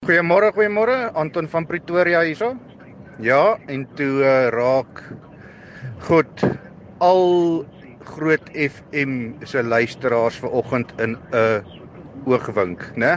Goeiemôre, Anton van Pretoria hierso. Ja, en toe raak goed al Groot FM se luisteraars vanoggend in 'n oogwink, né?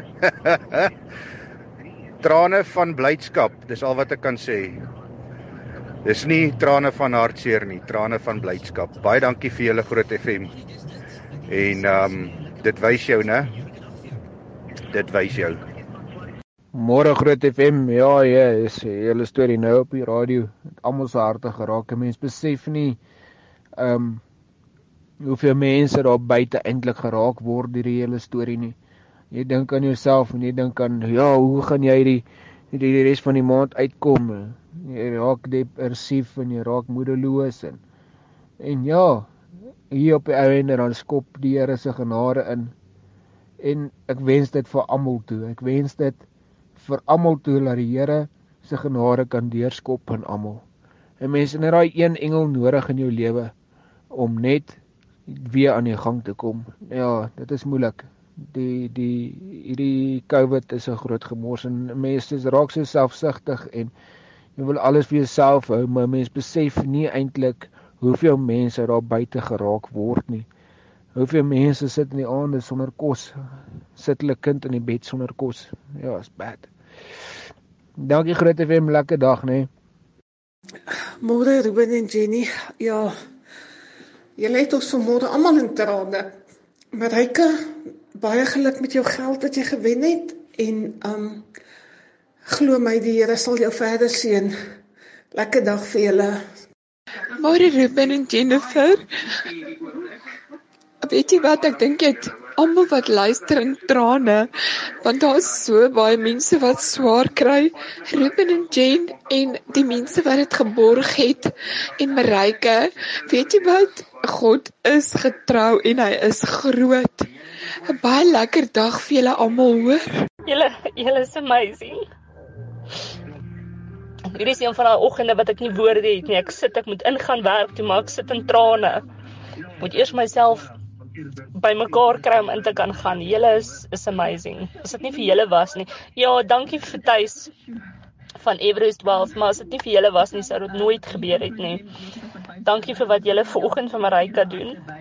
Trane van blydskap, dis al wat ek kan sê. Dis nie trane van hartseer nie, trane van blydskap. Baie dankie vir julle Groot FM. En dit wys jou, né? Dit wys jou. Môre Groot FM, ja, is 'n hele storie nou op die radio. Almal se harte geraak. Mense besef nie hoeveel mense daar buite eintlik geraak word deur die hele storie nie. Jy dink aan jouself en jy dink aan, ja, hoe gaan jy die res van die maand uitkom? Jy raak depressief en jy raak moedeloos en ja, hier op die einde dan skop die Here se genade in. En ek wens dit vir almal toe. Ek wens dit vir almal toe dat die Here se genade kan deurskop in almal. En mense het daai een engel nodig in jou lewe om net weer aan die gang te kom. Ja, dit is moeilik. Hierdie COVID is 'n groot gemors en mense raak so selfsugtig en jy wil alles vir jouself hou, maar mense besef nie eintlik hoeveel mense daar buite geraak word nie. Hoeveel mense sit in die aande sonder kos, sit hulle kind in die bed sonder kos. Ja, is bad. Dankie Groot FM, lekker dag, né? Môre Ruben en Jenny. Ja, julle het ons vanmôre almal in trane. Marijke, baie geluk met jou geld wat jy gewen het en glo my, die Here sal jou verder seën. Lekker dag vir julle. Môre Ruben en Jennifer. Weet jy wat, ek dink jy het almal wat luister in trane, want daar is so baie mense wat swaar kry, Ruben en Jen, en die mense wat dit geborg het, en Marijke, weet jy wat, God is getrou en hy is groot. 'n Baie lekker dag vir julle almal, hoor. Julle is amazing. Hierdie is een van daai oggende wat ek nie woorde het nie. Ek moet ingaan werk toe, maar ek sit in trane. Moet eers myself bymekaar kry om in te kan gaan. Julle is amazing. As dit nie vir julle was nie. Ja, dankie vir Thys van Everest 12, maar as dit nie vir julle was nie, sou dit nooit gebeur het nie. Dankie vir wat julle vanoggend vir Marijke doen.